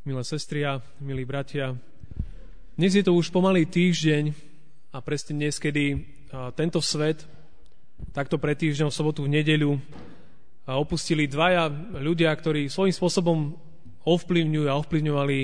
milé sestry a milí bratia. Dnes je to už pomalý týždeň a presne dnes, kedy tento svet, takto pred týždňom, v sobotu, v nedeľu, opustili dvaja ľudia, ktorí svojím spôsobom ovplyvňujú a ovplyvňovali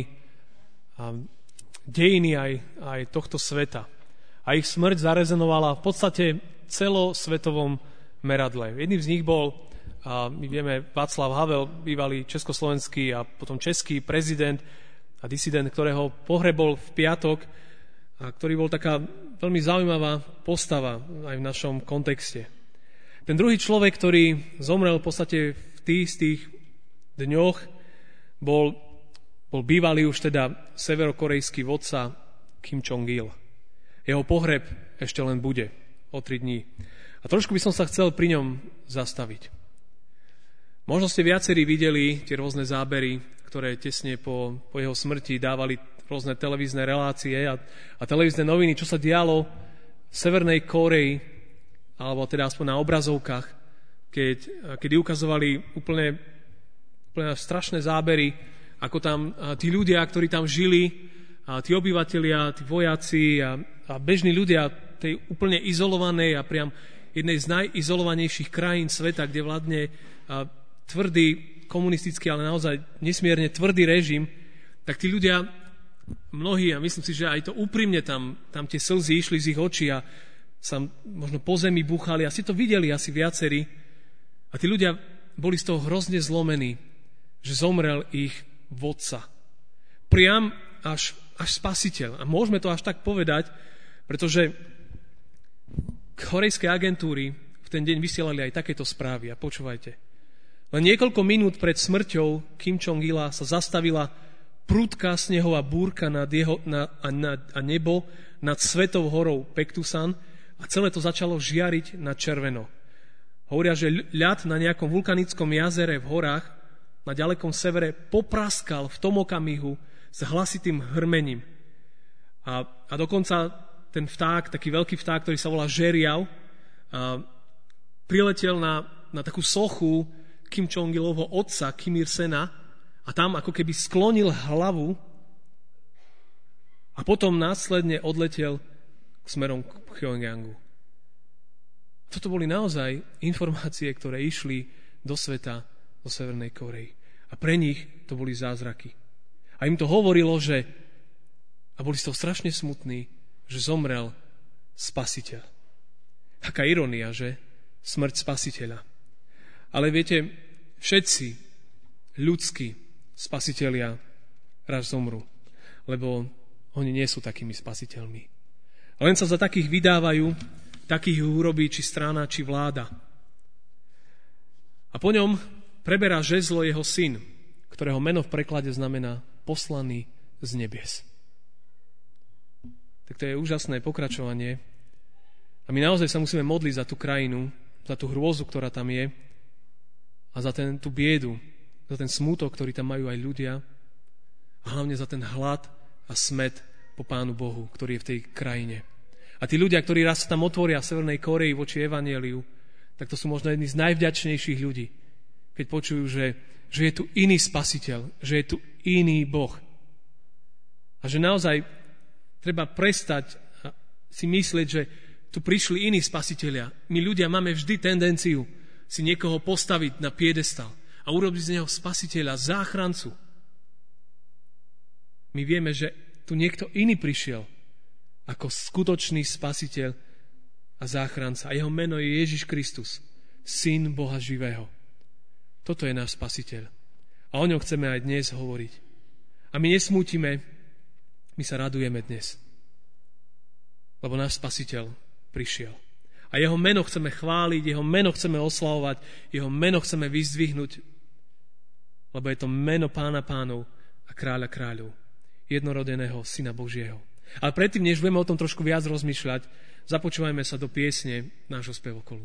dejiny aj tohto sveta. A ich smrť zarezonovala v podstate celosvetovom meradle. Jedným z nich bol, my vieme, Václav Havel, bývalý československý a potom český prezident a disident, ktorého pohrebol v piatok, a ktorý bol taká veľmi zaujímavá postava aj v našom kontexte. Ten druhý človek, ktorý zomrel v podstate v tých istých dňoch, bol bývalý už teda severokorejský vodca Kim Jong-il. Jeho pohreb ešte len bude o 3 dní. A trošku by som sa chcel pri ňom zastaviť. Možno ste viacerí videli tie rôzne zábery, ktoré tesne po jeho smrti dávali rôzne televízne relácie a televízne noviny, čo sa dialo v Severnej Kórei, alebo teda aspoň na obrazovkách, kedy ukazovali úplne strašné zábery, ako tam tí ľudia, ktorí tam žili, tí obyvatelia, tí vojaci a bežní ľudia tej úplne izolovanej a priam jednej z najizolovanejších krajín sveta, kde vládne tvrdý komunistický, ale naozaj nesmierne tvrdý režim, tak tí ľudia, mnohí, a myslím si, že aj to úprimne tam tie slzy išli z ich očí a sa možno po zemi búchali, asi to videli asi viacerí. A tí ľudia boli z toho hrozne zlomení, že zomrel ich vodca. Priam až spasiteľ. A môžeme to až tak povedať, pretože korejské agentúry v ten deň vysielali aj takéto správy. A počúvajte. Len niekoľko minút pred smrťou Kim Jong-ila sa zastavila prudká snehová búrka a nebo nad svetou horou Pektusan a celé to začalo žiariť na červeno. Hovoria, že ľad na nejakom vulkanickom jazere v horách na ďalekom severe popraskal v tom okamihu s hlasitým hrmením. A dokonca ten vták, taký veľký vták, ktorý sa volá žeriav, priletel na takú sochu Kim Jong-ilovho otca, Kim Il-sena, a tam ako keby sklonil hlavu a potom následne odletel smerom k Pyongyangu. Toto boli naozaj informácie, ktoré išli do sveta, do Severnej Kórey. A pre nich to boli zázraky. A im to hovorilo, a boli z toho strašne smutní, že zomrel spasiteľ. Aká irónia, že? Smrť spasiteľa. Ale viete, všetci ľudskí spasitelia raz zomrú, lebo oni nie sú takými spasiteľmi. Len sa za takých vydávajú, takých urobí či strana, či vláda. A po ňom preberá žezlo jeho syn, ktorého meno v preklade znamená poslaný z nebies. Tak to je úžasné pokračovanie. A my naozaj sa musíme modliť za tú krajinu, za tú hrôzu, ktorá tam je, a za tú biedu, za ten smútok, ktorý tam majú aj ľudia, a hlavne za ten hlad a smäd po Pánu Bohu, ktorý je v tej krajine. A tí ľudia, ktorí raz tam otvoria v Severnej Kórei voči evanjeliu, tak to sú možno jedni z najvďačnejších ľudí, keď počujú, že je tu iný spasiteľ, že je tu iný Boh. A že naozaj treba prestať si myslieť, že tu prišli iní spasitelia. My ľudia máme vždy tendenciu si niekoho postaviť na piedestal a urobiť z neho spasiteľa, záchrancu. My vieme, že tu niekto iný prišiel ako skutočný spasiteľ a záchranca. A jeho meno je Ježiš Kristus, Syn Boha živého. Toto je náš spasiteľ. A o ňom chceme aj dnes hovoriť. A my nesmútime, my sa radujeme dnes. Lebo náš spasiteľ prišiel. A jeho meno chceme chváliť, jeho meno chceme oslavovať, jeho meno chceme vyzdvihnúť, lebo je to meno Pána pánov a Kráľa kráľov, jednorodeného Syna Božieho. Ale predtým, než budeme o tom trošku viac rozmýšľať, započúvajme sa do piesne nášho spevokolu.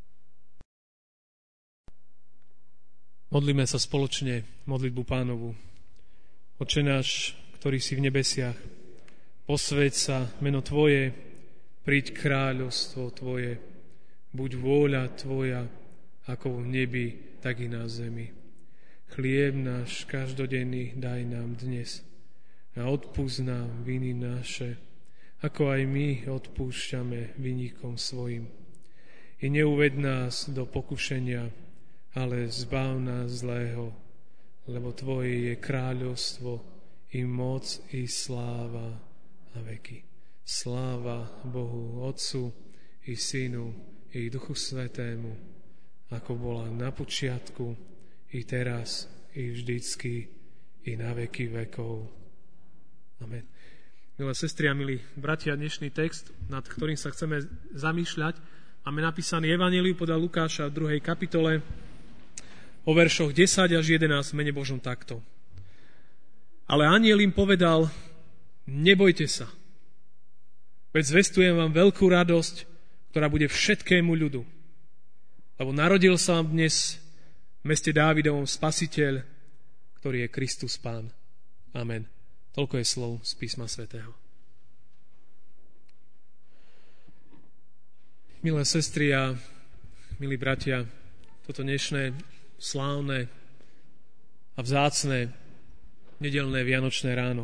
Modlíme sa spoločne modlitbu Pánovu. Otče náš, ktorý si v nebesiach, posväť sa meno Tvoje, príď kráľovstvo Tvoje, buď vôľa Tvoja, ako v nebi, tak i na zemi. Chlieb náš každodenný daj nám dnes a odpusť nám viny naše, ako aj my odpúšťame vinníkom svojim. I neuved nás do pokušenia, ale zbav nás zlého, lebo Tvoje je kráľovstvo, i moc, i sláva na veky. Sláva Bohu Otcu, i Synu, i Duchu Svätému, ako bola na počiatku, i teraz, i vždycky, i na veky vekov. Amen. Milé sestry a milí bratia, dnešný text, nad ktorým sa chceme zamýšľať, máme napísaný Evanjeliu podľa Lukáša v 2. kapitole o veršoch 10 až 11 v mene Božom takto. Ale anjel im povedal, nebojte sa, veď zvestujem vám veľkú radosť, ktorá bude všetkému ľudu. Lebo narodil sa vám dnes v meste Dávidovom Spasiteľ, ktorý je Kristus Pán. Amen. Toľko je slov z písma svätého. Milé sestry a milí bratia, toto dnešné slávne a vzácne nedeľné vianočné ráno.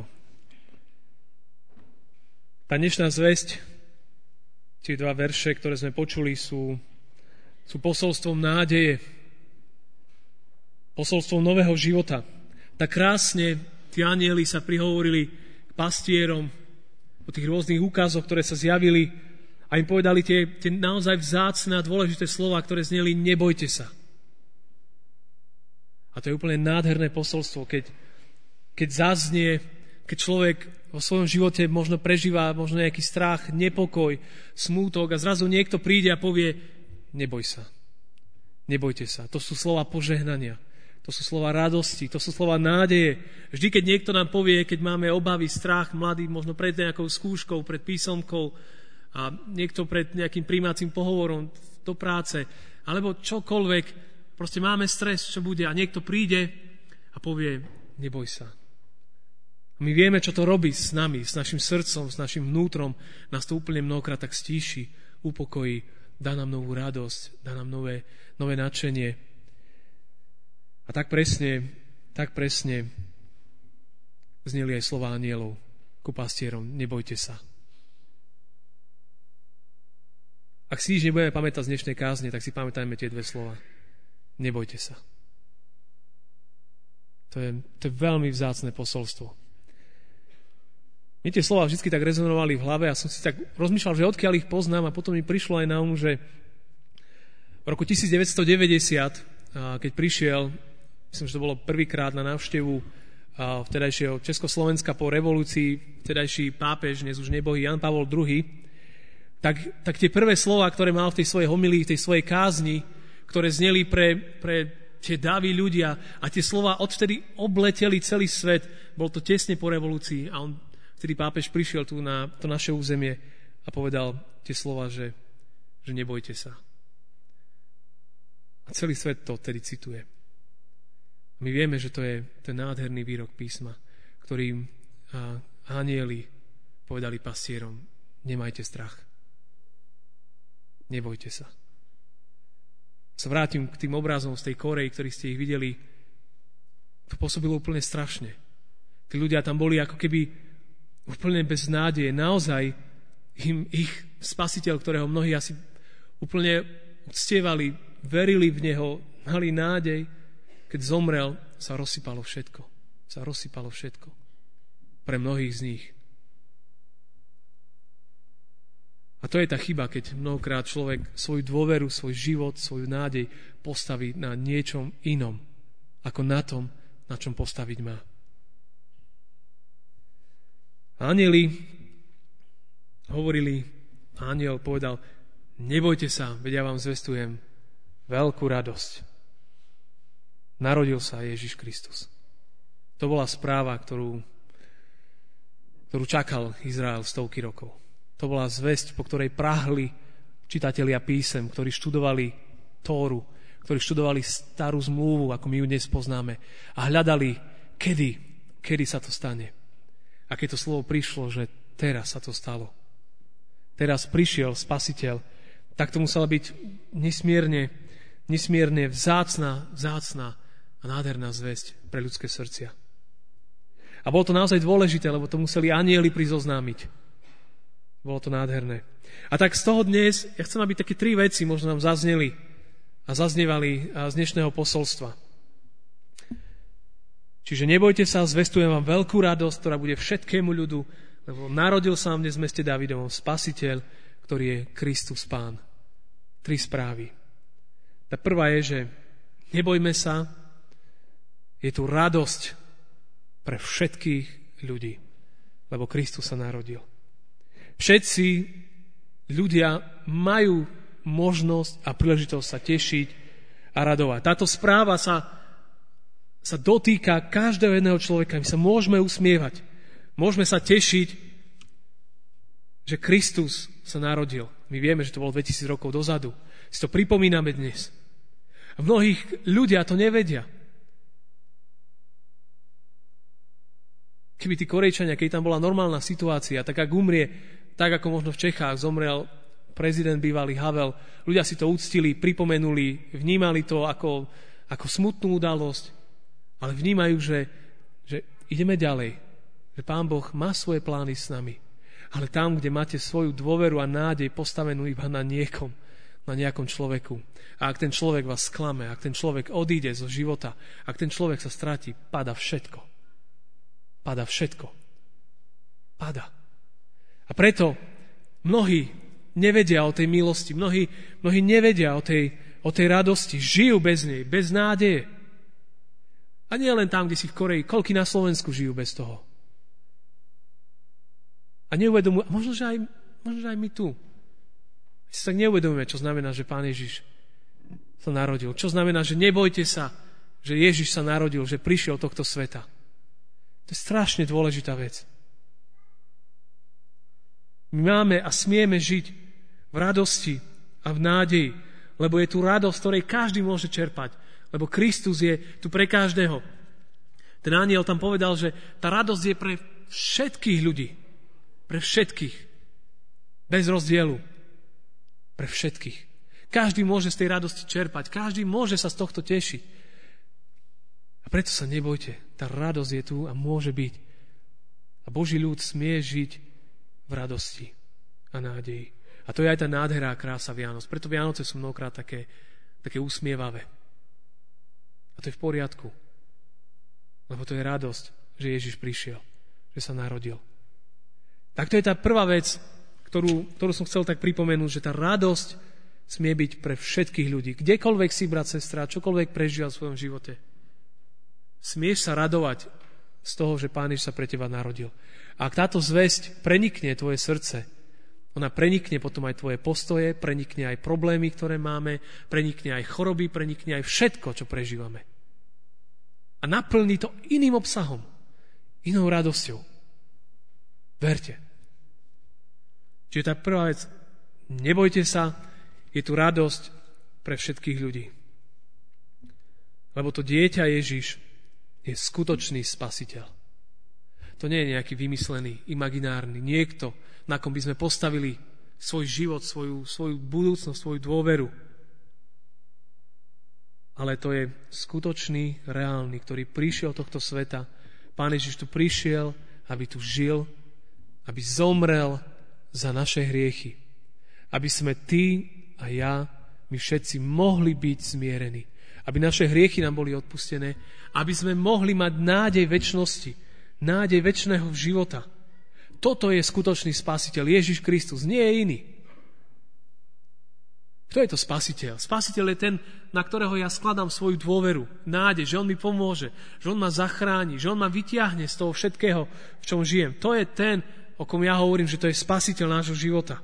Tá dnešná zvesť, tie dva verše, ktoré sme počuli, sú posolstvom nádeje, posolstvom nového života. Tak krásne tí anjeli sa prihovorili k pastierom o tých rôznych úkazoch, ktoré sa zjavili a im povedali tie naozaj vzácne a dôležité slova, ktoré zneli nebojte sa. A to je úplne nádherné posolstvo, keď zaznie, keď človek vo svojom živote možno prežíva možno nejaký strach, nepokoj, smútok a zrazu niekto príde a povie neboj sa, nebojte sa. To sú slova požehnania, to sú slova radosti, to sú slova nádeje. Vždy, keď niekto nám povie, keď máme obavy, strach, mladý, možno pred nejakou skúškou, pred písomkou a niekto pred nejakým prijímacím pohovorom do práce, alebo čokoľvek, proste máme stres, čo bude a niekto príde a povie neboj sa. My vieme, čo to robí s nami, s našim srdcom, s našim vnútrom. Nás to úplne mnohokrát tak stíši, upokojí, dá nám novú radosť, dá nám nové nadšenie. A tak presne zneli aj slová anjelov ku pastierom. Nebojte sa. Ak si nič nebudeme pamätať z dnešnej kázne, tak si pamätajme tie dve slova. Nebojte sa. To je veľmi vzácne posolstvo. Mne tie slova vždy tak rezonovali v hlave a som si tak rozmýšľal, že odkiaľ ich poznám a potom mi prišlo aj na že v roku 1990, keď prišiel, myslím, že to bolo prvýkrát na návštevu vtedajšieho Československa po revolúcii, vtedajší pápež, dnes už nebohý Jan Pavol II, tak tie prvé slova, ktoré mal v tej svojej homílii, v tej svojej kázni, ktoré zneli pre tie davy ľudia a tie slova odvtedy obleteli celý svet, bol to tesne po revolúcii a vtedy pápež prišiel tu na to naše územie a povedal tie slova, že nebojte sa. A celý svet to vtedy cituje. My vieme, že to je ten nádherný výrok písma, ktorým anjeli povedali pastierom, nemajte strach. Nebojte sa. Sa vrátim k tým obrazom z tej Kórey, ktorých ste ich videli. To pôsobilo úplne strašne. Tí ľudia tam boli ako keby úplne bez nádeje. Naozaj ich spasiteľ, ktorého mnohí asi úplne uctievali, verili v neho, mali nádej, keď zomrel, sa rozsypalo všetko. Pre mnohých z nich. A to je tá chyba, keď mnohokrát človek svoju dôveru, svoj život, svoju nádej postaví na niečom inom, ako na tom, na čom postaviť má. Anjeli hovorili, anjel povedal, nebojte sa, veď ja vám zvestujem veľkú radosť. Narodil sa Ježiš Kristus. To bola správa, ktorú čakal Izrael stovky rokov. To bola zvesť, po ktorej prahli čitatelia písem, ktorí študovali Tóru, ktorí študovali starú zmluvu, ako my ju dnes poznáme, a hľadali, kedy sa to stane. A keď to slovo prišlo, že teraz sa to stalo. Teraz prišiel Spasiteľ, tak to musela byť nesmierne vzácna a a nádherná zvesť pre ľudské srdcia. A bolo to naozaj dôležité, lebo to museli anjeli prísť oznámiť. Bolo to nádherné. A tak z toho dnes, ja chcem, aby také 3 veci možno nám zazneli a zaznievali z dnešného posolstva. Čiže nebojte sa, zvestujem vám veľkú radosť, ktorá bude všetkému ľudu, lebo narodil sa vám dnes v meste Dávidovom Spasiteľ, ktorý je Kristus Pán. 3 správy. Tá prvá je, že nebojme sa, je tu radosť pre všetkých ľudí, lebo Kristus sa narodil. Všetci ľudia majú možnosť a príležitosť sa tešiť a radovať. Táto správa sa dotýka každého jedného človeka. My sa môžeme usmievať. Môžeme sa tešiť, že Kristus sa narodil. My vieme, že to bolo 2000 rokov dozadu. Si to pripomíname dnes. A mnohých ľudia to nevedia. Keby tí Korejčania, keď tam bola normálna situácia, tak ak umrie, tak ako možno v Čechách zomrel prezident bývalý Havel, ľudia si to uctili, pripomenuli, vnímali to ako smutnú udalosť, ale vnímajú, že ideme ďalej, že Pán Boh má svoje plány s nami. Ale tam, kde máte svoju dôveru a nádej postavenú iba na niekom, na nejakom človeku. A ak ten človek vás sklame, ak ten človek odíde zo života, ak ten človek sa stratí, pada všetko. Pada všetko. Pada. A preto mnohí nevedia o tej milosti, mnohí nevedia o tej radosti, žijú bez nej, bez nádeje. A nie len tam, kde si v Koreji, koľky na Slovensku žijú bez toho. A neuvedomujú, možno, že aj my tu. My si tak neuvedomujeme, čo znamená, že Pán Ježiš sa narodil. Čo znamená, že nebojte sa, že Ježiš sa narodil, že prišiel do tohto sveta. To je strašne dôležitá vec. My máme a smieme žiť v radosti a v nádeji, lebo je tu radosť, ktorej každý môže čerpať, lebo Kristus je tu pre každého. Ten anjel tam povedal, že tá radosť je pre všetkých ľudí. Pre všetkých. Bez rozdielu. Pre všetkých. Každý môže z tej radosti čerpať. Každý môže sa z tohto tešiť. A preto sa nebojte. Tá radosť je tu a môže byť. A Boží ľud smie žiť v radosti a nádeji. A to je aj tá nádhera a krása Vianoc. Preto Vianoce sú mnohokrát také usmievavé. A to je v poriadku. Lebo to je radosť, že Ježiš prišiel. Že sa narodil. Tak to je tá prvá vec, ktorú som chcel tak pripomenúť, že tá radosť smie byť pre všetkých ľudí. Kdekoľvek si, brat, sestra, čokoľvek prežíval v svojom živote. Smieš sa radovať z toho, že Pán Ježiš sa pre teba narodil. A ak táto zvesť prenikne tvoje srdce, ona prenikne potom aj tvoje postoje, prenikne aj problémy, ktoré máme, prenikne aj choroby, prenikne aj všetko, čo prežívame. A naplní to iným obsahom, inou radosťou. Verte. Čiže tá prvá vec, nebojte sa, je tu radosť pre všetkých ľudí. Lebo to dieťa Ježiš je skutočný spasiteľ. To nie je nejaký vymyslený, imaginárny, niekto, na kom by sme postavili svoj život, svoju budúcnosť, svoju dôveru. Ale to je skutočný, reálny, ktorý prišiel do tohto sveta. Pán Ježiš tu prišiel, aby tu žil, aby zomrel za naše hriechy. Aby sme ty a ja, my všetci mohli byť zmierení. Aby naše hriechy nám boli odpustené. Aby sme mohli mať nádej večnosti. Nádej večného života. Toto je skutočný spasiteľ. Ježiš Kristus, nie je iný. Kto je to spasiteľ? Spasiteľ je ten, na ktorého ja skladám svoju dôveru. Nádej, že on mi pomôže. Že on ma zachráni. Že on ma vytiahne z toho všetkého, v čom žijem. To je ten, o kom ja hovorím, že to je spasiteľ nášho života.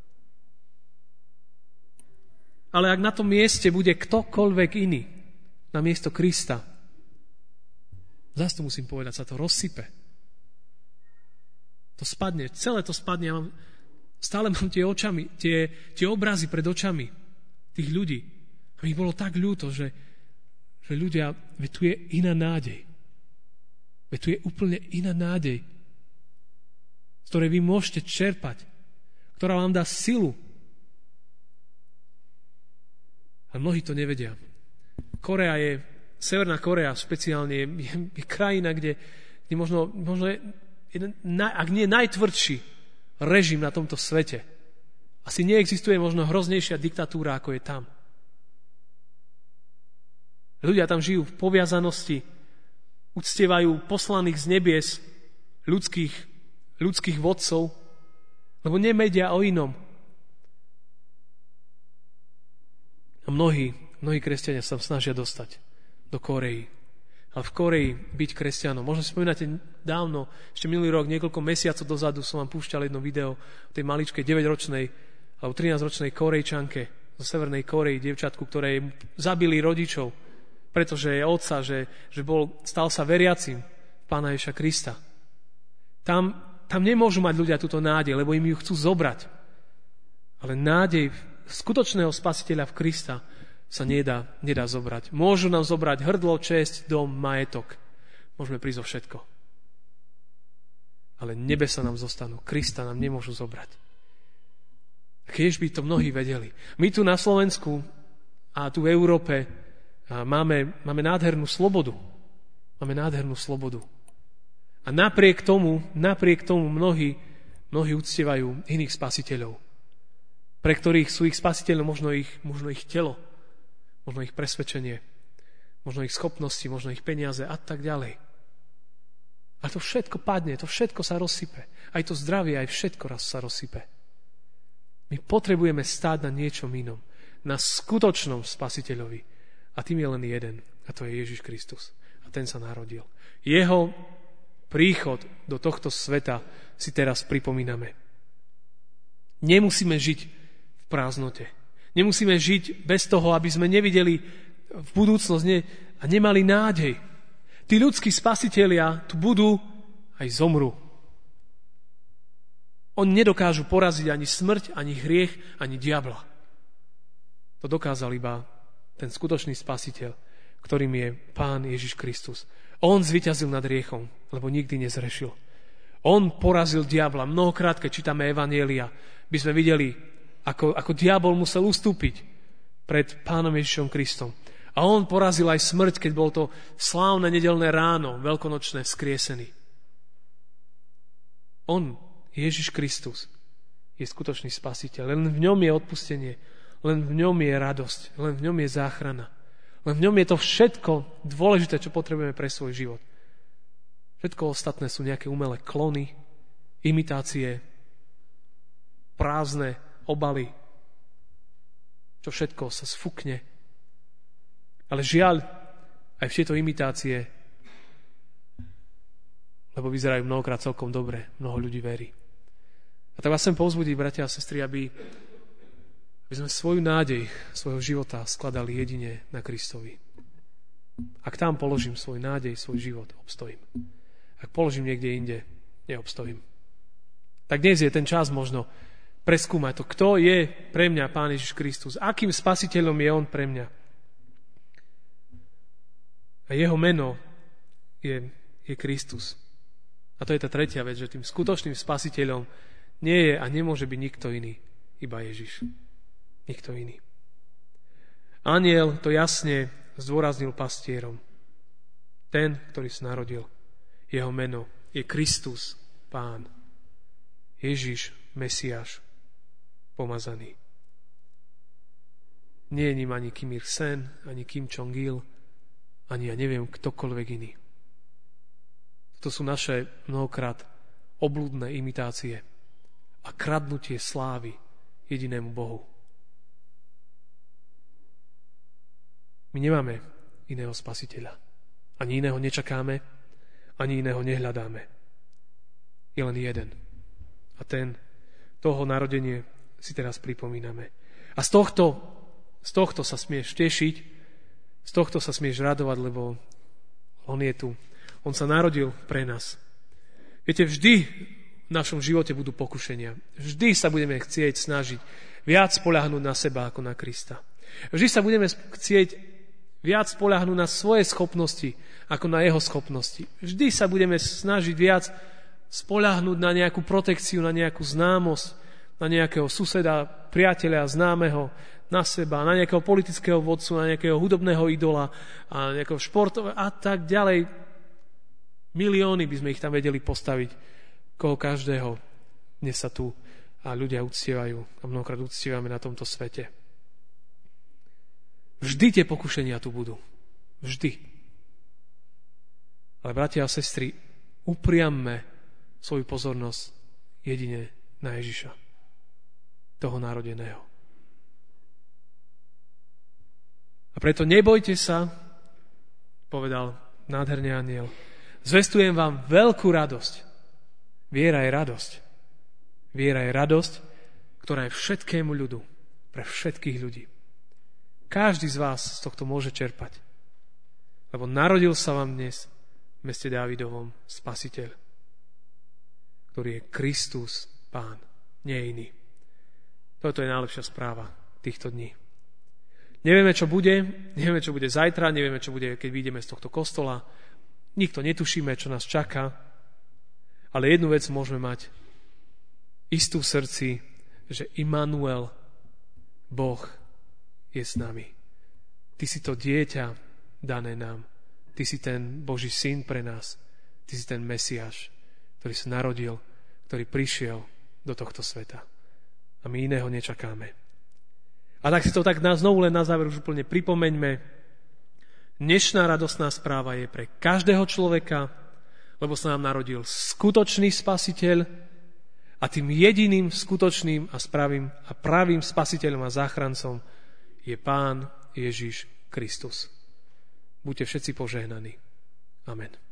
Ale ak na tom mieste bude ktokoľvek iný, na miesto Krista, zase to musím povedať, sa to rozsype. To spadne, celé to spadne. Ja stále mám tie obrazy pred očami tých ľudí. A mi bolo tak ľúto, že ľudia, veď tu je iná nádej. Veď tu je úplne iná nádej, z ktorej vy môžete čerpať, ktorá vám dá silu. A mnohí to nevedia. Korea je Severná Korea špeciálne je krajina, kde možno je jeden, ak nie najtvrdší režim na tomto svete. Asi neexistuje možno hroznejšia diktatúra, ako je tam. Ľudia tam žijú v poviazanosti, uctievajú poslaných z nebies ľudských vodcov, lebo nemedia o inom. A mnohí kresťania sa snažia dostať do Kórey. Ale v Kórei byť kresťanom. Možno si spomínate dávno, ešte minulý rok, niekoľko mesiacov dozadu som vám púšťal jedno video o tej maličkej 9-ročnej alebo 13-ročnej Kórejčanke zo Severnej Kórey, dievčatku, ktorej zabili rodičov, pretože je otca, že stal sa veriacim Pána Ježiša Krista. Tam nemôžu mať ľudia túto nádej, lebo im ju chcú zobrať. Ale nádej skutočného spasiteľa v Krista sa nedá zobrať. Môžu nám zobrať hrdlo, česť, dom, majetok. Môžeme prísť o všetko. Ale nebesa nám zostanú. Krista nám nemôžu zobrať. Keď by to mnohí vedeli. My tu na Slovensku a tu v Európe máme nádhernú slobodu. Máme nádhernú slobodu. A napriek tomu mnohí uctievajú iných spasiteľov, pre ktorých sú ich spasiteľom možno ich telo, možno ich presvedčenie, možno ich schopnosti, možno ich peniaze a tak ďalej. A to všetko padne, to všetko sa rozsype. Aj to zdravie, aj všetko raz sa rozsype. My potrebujeme stáť na niečom inom, na skutočnom spasiteľovi. A tým je len jeden, a to je Ježiš Kristus. A ten sa narodil. Jeho príchod do tohto sveta si teraz pripomíname. Nemusíme žiť v prázdnote. Nemusíme žiť bez toho, aby sme nevideli v budúcnosť a nemali nádej. Tí ľudskí spasitelia tu budú aj zomru. Oni nedokážu poraziť ani smrť, ani hriech, ani diabla. To dokázal iba ten skutočný spasiteľ, ktorým je Pán Ježiš Kristus. On zvíťazil nad hriechom, lebo nikdy nezrešil. On porazil diabla. Mnohokrát, keď čítame Evanjelia, by sme videli, ako diabol musel ustúpiť pred Pánom Ježišom Kristom. A on porazil aj smrť, keď bolo to slávne nedeľné ráno, veľkonočné, vzkriesený. On, Ježiš Kristus, je skutočný spasiteľ. Len v ňom je odpustenie, len v ňom je radosť, len v ňom je záchrana. Len v ňom je to všetko dôležité, čo potrebujeme pre svoj život. Všetko ostatné sú nejaké umelé klony, imitácie, prázdne obaly, čo všetko sa sfukne. Ale žiaľ, aj v tieto imitácie, lebo vyzerajú mnohokrát celkom dobre, mnoho ľudí verí. A tak vás chcem povzbudiť, bratia a sestry, aby sme svoju nádej svojho života skladali jedine na Kristovi. Ak tam položím svoj nádej, svoj život, obstojím. Ak položím niekde inde, neobstojím. Tak dnes je ten čas možno preskúmať to, kto je pre mňa Pán Ježiš Kristus, akým spasiteľom je on pre mňa. A jeho meno je Kristus. A to je tá tretia vec, že tým skutočným spasiteľom nie je a nemôže byť nikto iný, iba Ježiš. Nikto iný. Anjel to jasne zdôraznil pastierom. Ten, ktorý sa narodil, jeho meno je Kristus, Pán. Ježiš, Mesiáš, pomazaný. Nie je ním ani Kim Il-sen, ani Kim Jong-il, ani ja neviem, ktokoľvek iný. To sú naše mnohokrát obludné imitácie a kradnutie slávy jedinému Bohu. My nemáme iného spasiteľa. Ani iného nečakáme, ani iného nehľadáme. Je len jeden. A toho narodenie si teraz pripomíname. A z tohto sa smieš tešiť, z tohto sa smieš radovať, lebo on je tu. On sa narodil pre nás. Viete, vždy v našom živote budú pokušenia. Vždy sa budeme chcieť snažiť viac spoľahnúť na seba ako na Krista. Vždy sa budeme chcieť viac spoľahnúť na svoje schopnosti ako na jeho schopnosti. Vždy sa budeme snažiť viac spoľahnúť na nejakú protekciu, na nejakú známosť, na nejakého suseda, priateľa, známeho, na seba, na nejakého politického vodcu, na nejakého hudobného idola, a nejakého športového a tak ďalej. Milióny by sme ich tam vedeli postaviť. Koho každého dnes sa tu a ľudia uctievajú a mnohokrát uctievame na tomto svete. Vždy tie pokušenia tu budú. Vždy. Ale bratia a sestry, upriamme svoju pozornosť jedine na Ježiša, toho narodeného. A preto nebojte sa, povedal nádherne anjel, zvestujem vám veľkú radosť. Viera je radosť. Viera je radosť, ktorá je všetkému ľudu, pre všetkých ľudí. Každý z vás z tohto môže čerpať. Lebo narodil sa vám dnes v meste Dávidovom Spasiteľ, ktorý je Kristus, Pán, nie iný. Toto je najlepšia správa týchto dní. Nevieme, čo bude zajtra, nevieme, čo bude, keď vyjdeme z tohto kostola. Nikto netušíme, čo nás čaká, ale jednu vec môžeme mať istú v srdci, že Immanuel, Boh, je s nami. Ty si to dieťa dané nám. Ty si ten Boží syn pre nás. Ty si ten Mesiáš, ktorý sa narodil, ktorý prišiel do tohto sveta. A my iného nečakáme. A tak si to tak znovu len na záver už úplne pripomeňme. Dnešná radostná správa je pre každého človeka, lebo sa nám narodil skutočný Spasiteľ a tým jediným skutočným a pravým Spasiteľom a záchrancom je Pán Ježiš Kristus. Buďte všetci požehnaní. Amen.